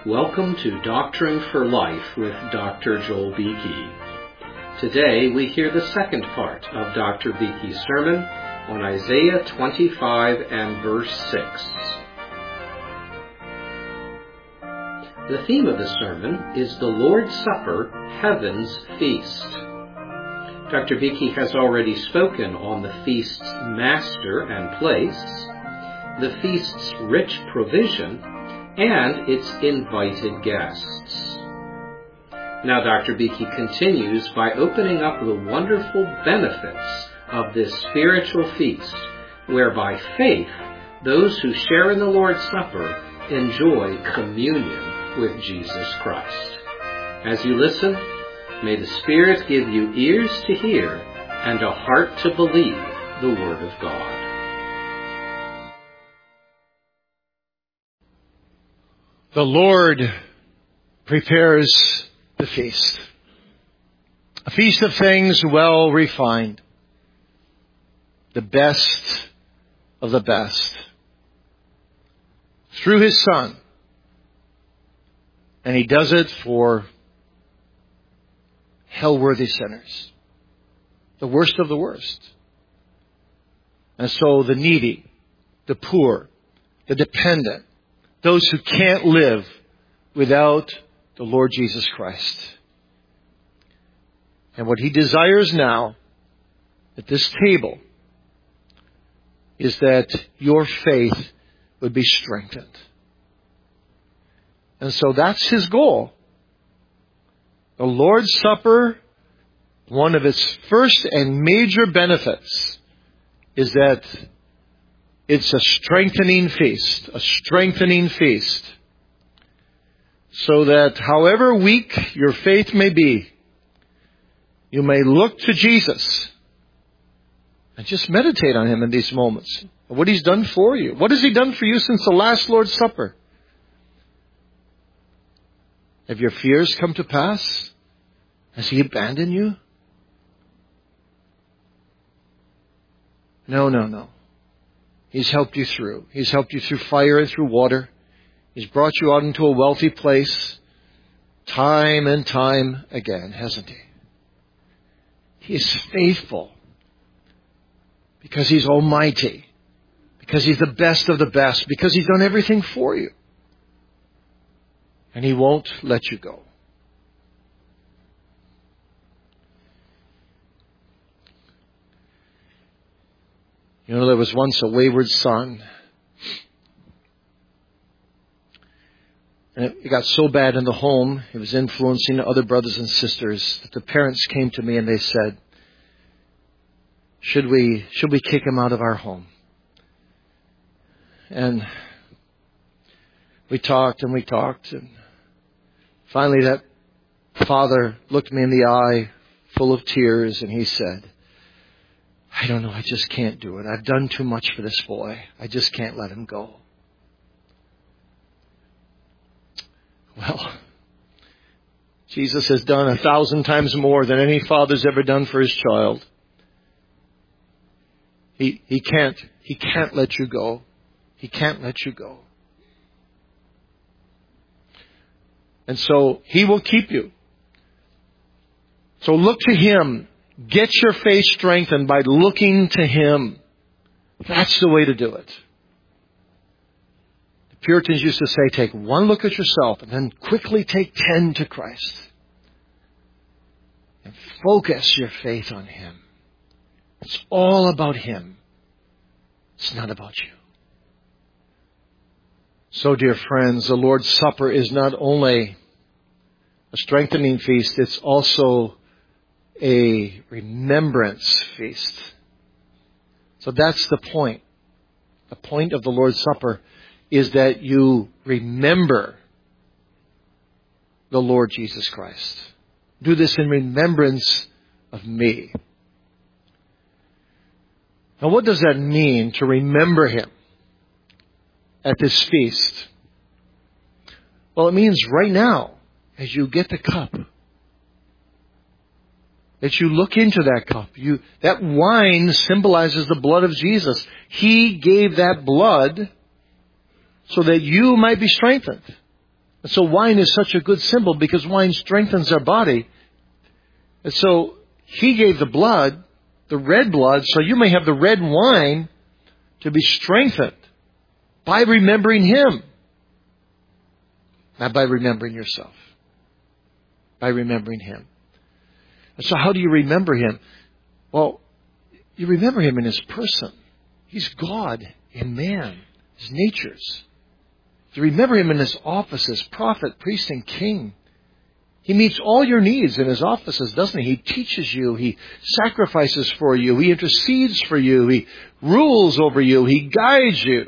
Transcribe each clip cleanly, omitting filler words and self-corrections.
Welcome to Doctrine for Life with Dr. Joel Beeke. Today we hear the second part of Dr. Beeke's sermon on Isaiah 25 and verse 6. The theme of the sermon is the Lord's Supper, Heaven's Feast. Dr. Beeke has already spoken on the feast's master and place, the feast's rich provision, and its invited guests. Now Dr. Beeke continues by opening up the wonderful benefits of this spiritual feast, where by faith those who share in the Lord's Supper enjoy communion with Jesus Christ. As you listen, may the Spirit give you ears to hear and a heart to believe the Word of God. The Lord prepares the feast. A feast of things well refined. The best of the best. Through His Son. And He does it for hell-worthy sinners. The worst of the worst. And so the needy, the poor, the dependent, those who can't live without the Lord Jesus Christ. And what He desires now at this table is that your faith would be strengthened. And so that's His goal. The Lord's Supper, one of its first and major benefits is that it's a strengthening feast, so that however weak your faith may be, you may look to Jesus and just meditate on Him in these moments. What He's done for you. What has He done for you since the last Lord's Supper? Have your fears come to pass? Has He abandoned you? No. He's helped you through. He's helped you through fire and through water. He's brought you out into a wealthy place time and time again, hasn't He? He is faithful because He's almighty, because He's the best of the best, because He's done everything for you. And He won't let you go. You know, there was once a wayward son. And it got so bad in the home, it was influencing other brothers and sisters, that the parents came to me and they said, should we kick him out of our home? And we talked. And finally that father looked me in the eye, full of tears, and he said, I don't know, I just can't do it. I've done too much for this boy. I just can't let him go. Well, Jesus has done 1,000 times more than any father's ever done for his child. He can't let you go. He can't let you go. And so He will keep you. So look to Him. Get your faith strengthened by looking to Him. That's the way to do it. The Puritans used to say, take one look at yourself and then quickly take 10 to Christ. And focus your faith on Him. It's all about Him. It's not about you. So, dear friends, the Lord's Supper is not only a strengthening feast, it's also a remembrance feast. So that's the point. The point of the Lord's Supper is that you remember the Lord Jesus Christ. Do this in remembrance of me. Now, what does that mean to remember Him at this feast? Well, it means right now, as you get the cup, that you look into that cup. That wine symbolizes the blood of Jesus. He gave that blood so that you might be strengthened. And so wine is such a good symbol because wine strengthens our body. And so He gave the blood, the red blood, so you may have the red wine to be strengthened by remembering Him. Not by remembering yourself. By remembering Him. And so how do you remember Him? Well, you remember Him in His person. He's God in man, His natures. You remember Him in His offices, prophet, priest, and king. He meets all your needs in His offices, doesn't He? He teaches you. He sacrifices for you. He intercedes for you. He rules over you. He guides you.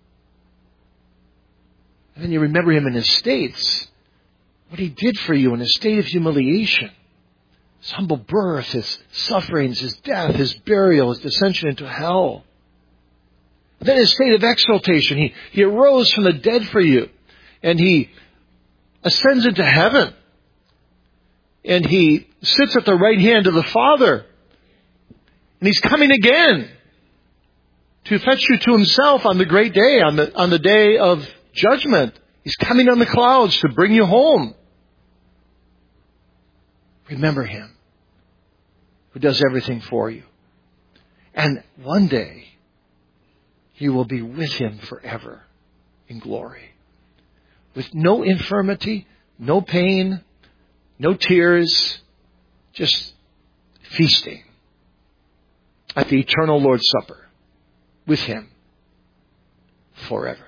And then you remember Him in His states. What He did for you in His state of humiliation. His humble birth, His sufferings, His death, His burial, His descension into hell. And then His state of exaltation. He arose from the dead for you. And He ascends into heaven. And He sits at the right hand of the Father. And He's coming again to fetch you to Himself on the great day, on the day of judgment. He's coming on the clouds to bring you home. Remember Him, who does everything for you. And one day, you will be with Him forever in glory. With no infirmity, no pain, no tears, just feasting at the eternal Lord's Supper with Him forever.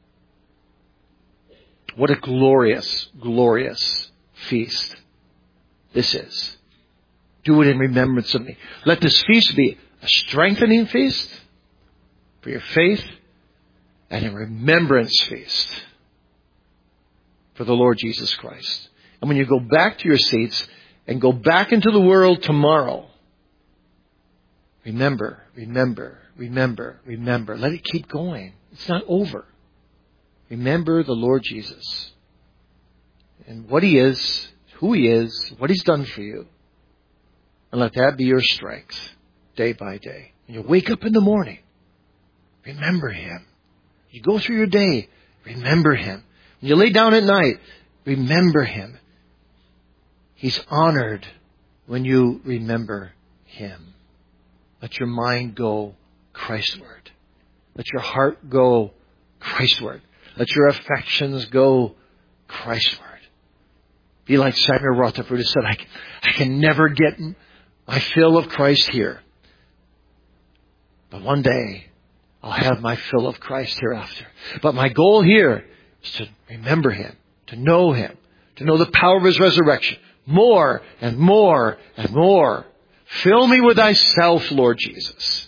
What a glorious, glorious feast this is. Do it in remembrance of me. Let this feast be a strengthening feast for your faith and a remembrance feast for the Lord Jesus Christ. And when you go back to your seats and go back into the world tomorrow, remember, remember, remember, remember. Let it keep going. It's not over. Remember the Lord Jesus and what He is, who He is, what He's done for you. And let that be your strength day by day. When you wake up in the morning, remember Him. You go through your day, remember Him. When you lay down at night, remember Him. He's honored when you remember Him. Let your mind go Christward. Let your heart go Christward. Let your affections go Christward. Be like Samuel Rutherford who said, I can never get my fill of Christ here. But one day, I'll have my fill of Christ hereafter. But my goal here is to remember Him, to know Him, to know the power of His resurrection. More and more and more. Fill me with Thyself, Lord Jesus.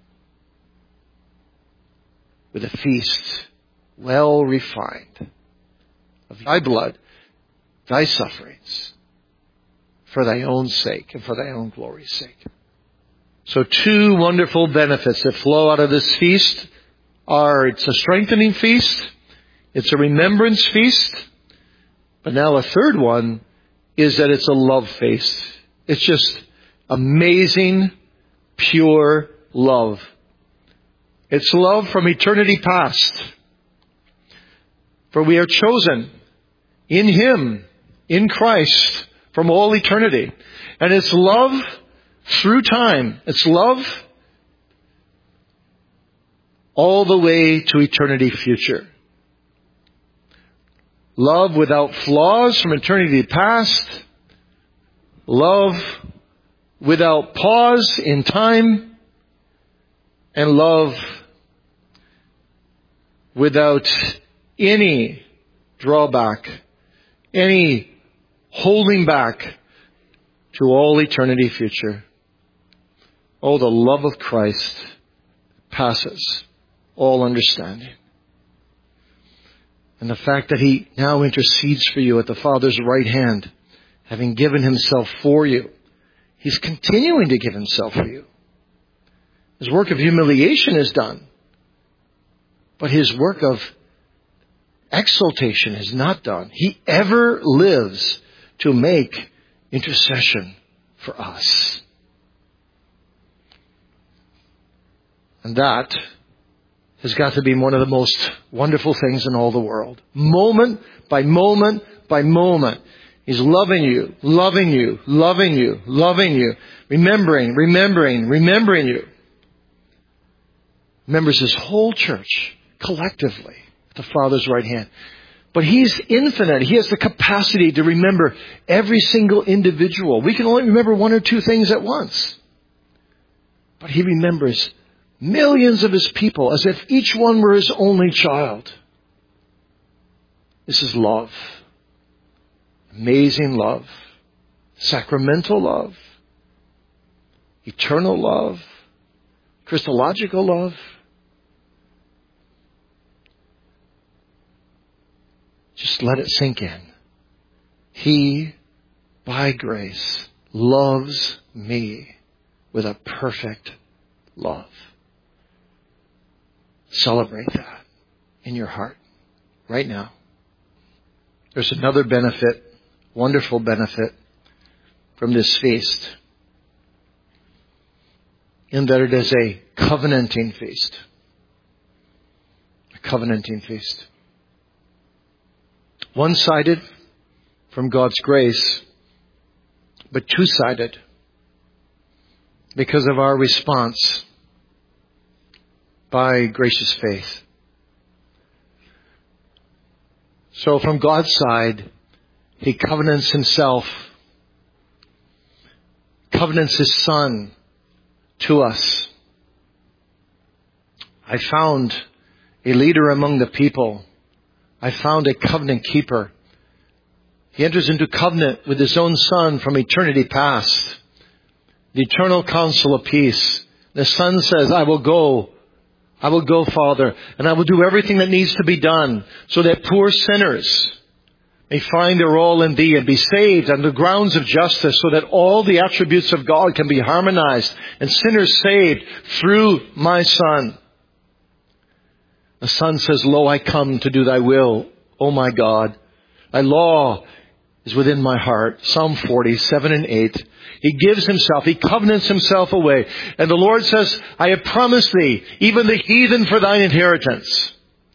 With a feast well refined of Thy blood, Thy sufferings, for Thy own sake and for Thy own glory's sake. So 2 wonderful benefits that flow out of this feast are it's a strengthening feast, it's a remembrance feast, but now a third one is that it's a love feast. It's just amazing, pure love. It's love from eternity past. For we are chosen in Him, in Christ, from all eternity. And it's love through time. It's love all the way to eternity future. Love without flaws from eternity past. Love without pause in time. And love without any drawback, any holding back to all eternity future. Oh, the love of Christ passes all understanding. And the fact that He now intercedes for you at the Father's right hand, having given Himself for you, He's continuing to give Himself for you. His work of humiliation is done, but His work of exaltation is not done. He ever lives to make intercession for us. And that has got to be one of the most wonderful things in all the world. Moment by moment by moment. He's loving you, loving you, loving you, loving you. Remembering you. Remembers His whole church collectively at the Father's right hand. But He's infinite. He has the capacity to remember every single individual. We can only remember one or two things at once. But He remembers millions of His people as if each one were His only child. This is love. Amazing love. Sacramental love. Eternal love. Christological love. Just let it sink in. He, by grace, loves me with a perfect love. Celebrate that in your heart right now. There's another benefit, wonderful benefit from this feast, in that it is a covenanting feast. A covenanting feast. One-sided from God's grace, but two-sided because of our response by gracious faith. So from God's side, He covenants Himself, covenants His Son to us. I found a leader among the people. I found a covenant keeper. He enters into covenant with His own Son from eternity past. The eternal counsel of peace. The Son says, I will go, Father, and I will do everything that needs to be done so that poor sinners may find their all in Thee and be saved on the grounds of justice, so that all the attributes of God can be harmonized and sinners saved through my Son. The Son says, Lo, I come to do Thy will, O my God. Thy law is within my heart. Psalm 40, 7 and 8. He gives Himself, He covenants Himself away. And the Lord says, I have promised Thee, even the heathen for Thine inheritance.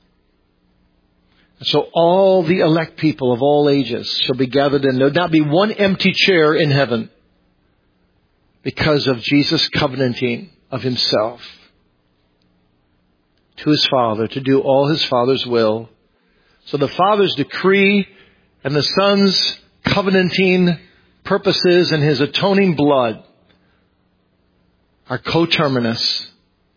And so all the elect people of all ages shall be gathered in. There will not be one empty chair in heaven because of Jesus' covenanting of Himself to His Father, to do all His Father's will. So the Father's decree and the Son's covenanting purposes and His atoning blood are coterminous.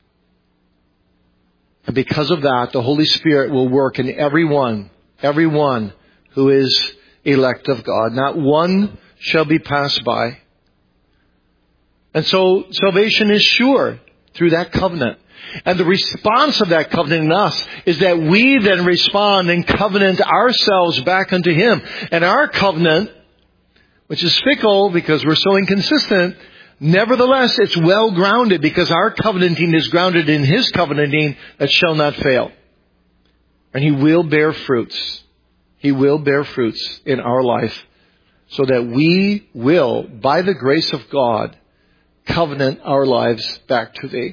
And because of that, the Holy Spirit will work in everyone who is elect of God. Not one shall be passed by. And so salvation is sure through that covenant. And the response of that covenant in us is that we then respond and covenant ourselves back unto Him. And our covenant, which is fickle because we're so inconsistent, nevertheless it's well grounded because our covenanting is grounded in His covenanting that shall not fail. And He will bear fruits. He will bear fruits in our life so that we will, by the grace of God, covenant our lives back to Thee.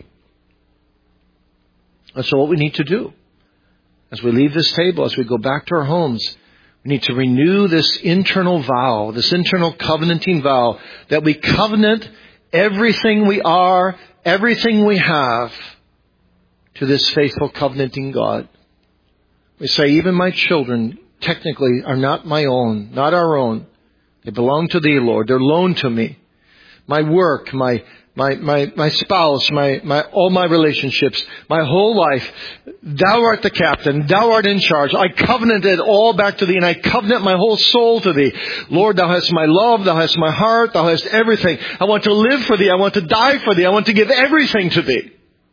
And so what we need to do as we leave this table, as we go back to our homes, we need to renew this internal vow, this internal covenanting vow, that we covenant everything we are, everything we have to this faithful covenanting God. We say, even my children technically are not my own, not our own. They belong to Thee, Lord. They're loaned to me. My work, my spouse, all my relationships, my whole life. Thou art the captain. Thou art in charge. I covenant it all back to Thee, and I covenant my whole soul to Thee. Lord, Thou hast my love. Thou hast my heart. Thou hast everything. I want to live for Thee. I want to die for Thee. I want to give everything to Thee.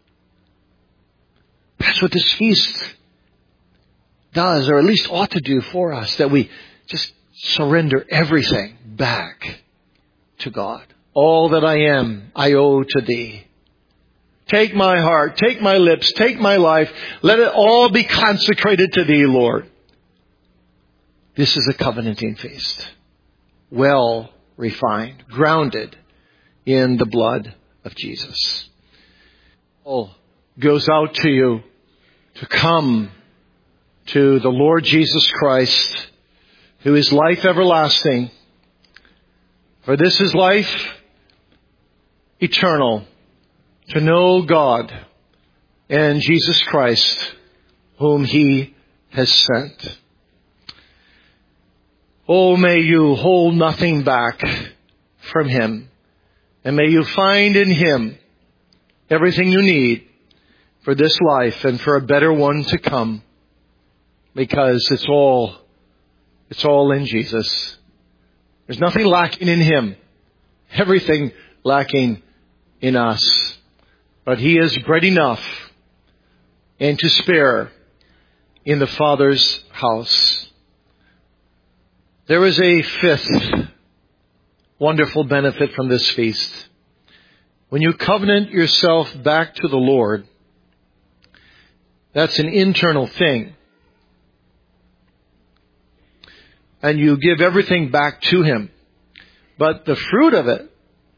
That's what this feast does, or at least ought to do for us, that we just surrender everything back to God. All that I am, I owe to Thee. Take my heart, take my lips, take my life. Let it all be consecrated to Thee, Lord. This is a covenanting feast. Well refined, grounded in the blood of Jesus. All goes out to you to come to the Lord Jesus Christ, who is life everlasting. For this is life eternal, to know God and Jesus Christ, whom He has sent. Oh, may you hold nothing back from Him, and may you find in Him everything you need for this life and for a better one to come, because it's all in Jesus. There's nothing lacking in Him, everything lacking in us. But He is bread enough and to spare in the Father's house. There is a fifth wonderful benefit from this feast. When you covenant yourself back to the Lord, that's an internal thing. And you give everything back to Him. But the fruit of it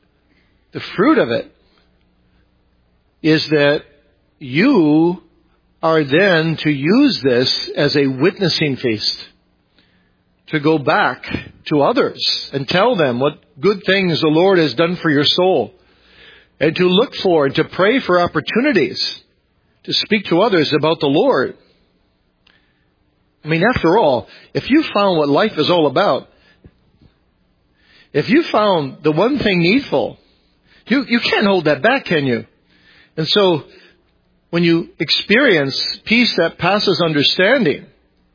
is that you are then to use this as a witnessing feast, to go back to others and tell them what good things the Lord has done for your soul, and to look for and to pray for opportunities to speak to others about the Lord. I mean, after all, if you found what life is all about, if you found the one thing needful, you can't hold that back, can you? And so, when you experience peace that passes understanding,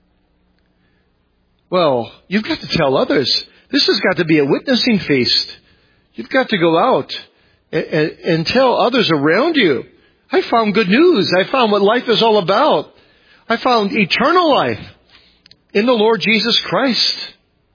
well, you've got to tell others. This has got to be a witnessing feast. You've got to go out and tell others around you, I found good news. I found what life is all about. I found eternal life in the Lord Jesus Christ.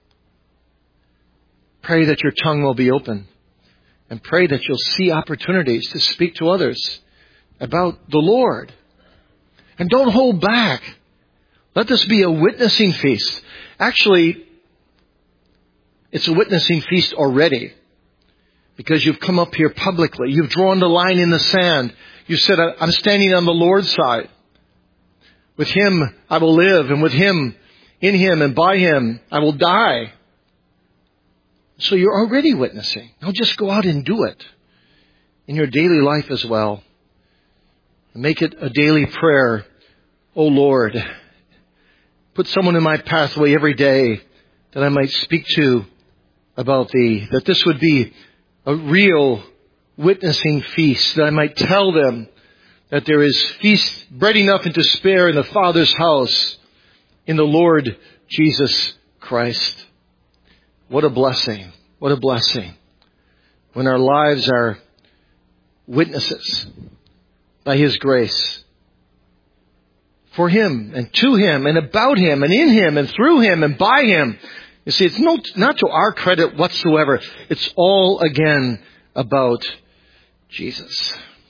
Pray that your tongue will be open, and pray that you'll see opportunities to speak to others about the Lord. And don't hold back. Let this be a witnessing feast. Actually, it's a witnessing feast already, because you've come up here publicly. You've drawn the line in the sand. You said, I'm standing on the Lord's side. With Him I will live, and with Him, in Him and by Him I will die. So you're already witnessing. Now just go out and do it in your daily life as well. And make it a daily prayer. Oh Lord, put someone in my pathway every day that I might speak to about Thee. That this would be a real witnessing feast. That I might tell them that there is feast, bread enough and to spare in the Father's house, in the Lord Jesus Christ. What a blessing. What a blessing. When our lives are witnesses by His grace. For Him and to Him and about Him and in Him and through Him and by Him. You see, it's not to our credit whatsoever. It's all again about Jesus.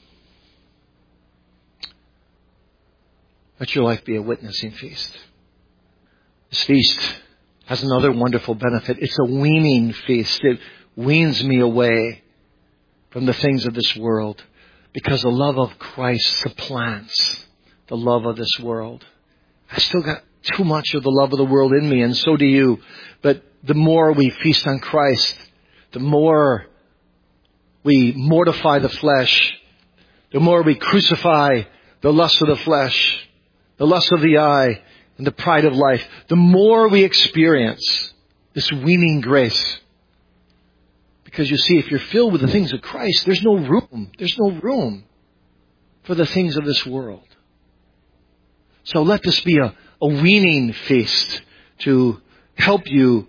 Let your life be a witnessing feast. This feast has another wonderful benefit. It's a weaning feast. It weans me away from the things of this world, because the love of Christ supplants the love of this world. I still got too much of the love of the world in me, and so do you. But the more we feast on Christ, the more we mortify the flesh, the more we crucify the lust of the flesh, the lust of the eye, and the pride of life, the more we experience this weaning grace. Because you see, if you're filled with the things of Christ, there's no room for the things of this world. So let this be a weaning feast to help you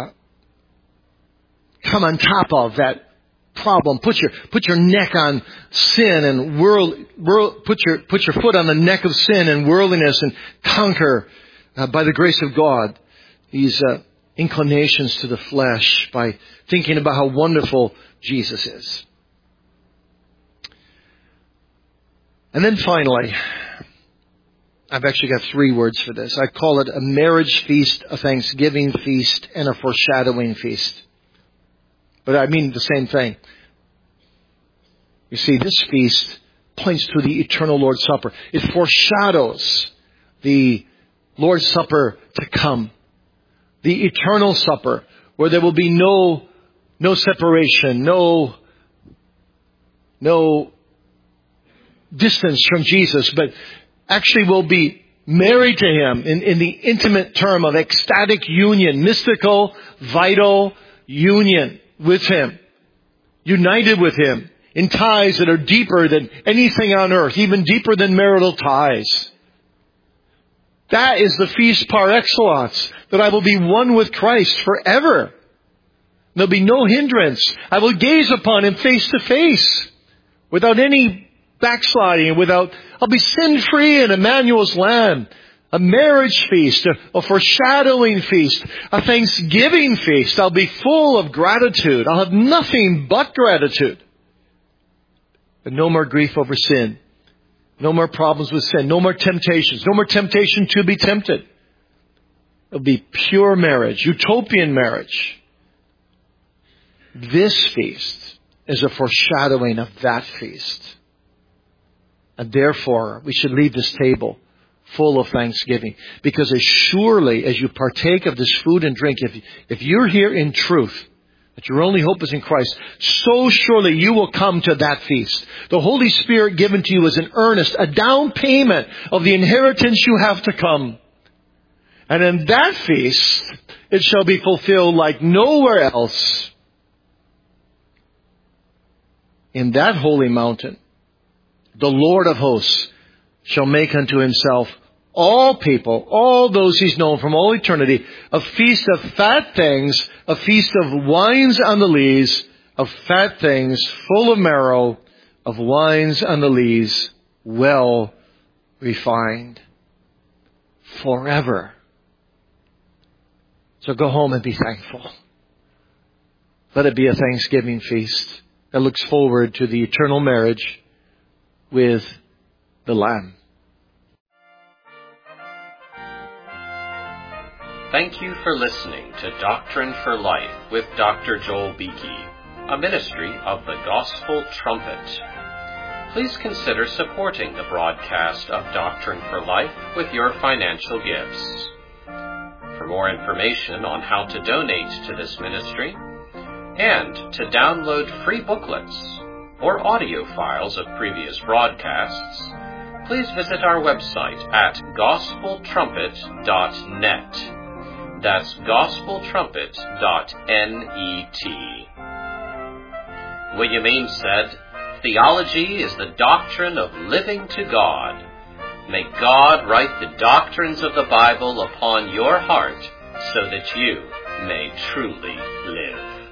come on top of that problem. Put your neck on sin and put your foot on the neck of sin and worldliness, and conquer by the grace of God these inclinations to the flesh by thinking about how wonderful Jesus is. And then finally, I've actually got 3 words for this. I call it a marriage feast, a thanksgiving feast, and a foreshadowing feast. But I mean the same thing. You see, this feast points to the eternal Lord's Supper. It foreshadows the Lord's Supper to come. The eternal supper, where there will be no separation, no distance from Jesus, but actually will be married to Him in the intimate term of ecstatic union, mystical, vital union with Him, united with Him in ties that are deeper than anything on earth, even deeper than marital ties. That is the feast par excellence, that I will be one with Christ forever. There'll be no hindrance. I will gaze upon Him face to face without any backsliding, I'll be sin-free in Emmanuel's land. A marriage feast, a foreshadowing feast, a thanksgiving feast. I'll be full of gratitude. I'll have nothing but gratitude. But no more grief over sin. No more problems with sin. No more temptations. No more temptation to be tempted. It'll be pure marriage, utopian marriage. This feast is a foreshadowing of that feast. And therefore, we should leave this table full of thanksgiving. Because as surely as you partake of this food and drink, if you're here in truth, that your only hope is in Christ, so surely you will come to that feast. The Holy Spirit given to you as an earnest, a down payment of the inheritance you have to come. And in that feast, it shall be fulfilled like nowhere else. In that holy mountain, the Lord of hosts shall make unto Himself all people, all those He's known from all eternity, a feast of fat things, a feast of wines on the lees, of fat things full of marrow, of wines on the lees, well refined, forever. So go home and be thankful. Let it be a Thanksgiving feast that looks forward to the eternal marriage with the Lamb. Thank you for listening to Doctrine for Life with Dr. Joel Beeke, a ministry of the Gospel Trumpet. Please consider supporting the broadcast of Doctrine for Life with your financial gifts. For more information on how to donate to this ministry and to download free booklets or audio files of previous broadcasts, please visit our website at gospeltrumpet.net. That's gospeltrumpet.net. William Ames said, "Theology is the doctrine of living to God." May God write the doctrines of the Bible upon your heart so that you may truly live.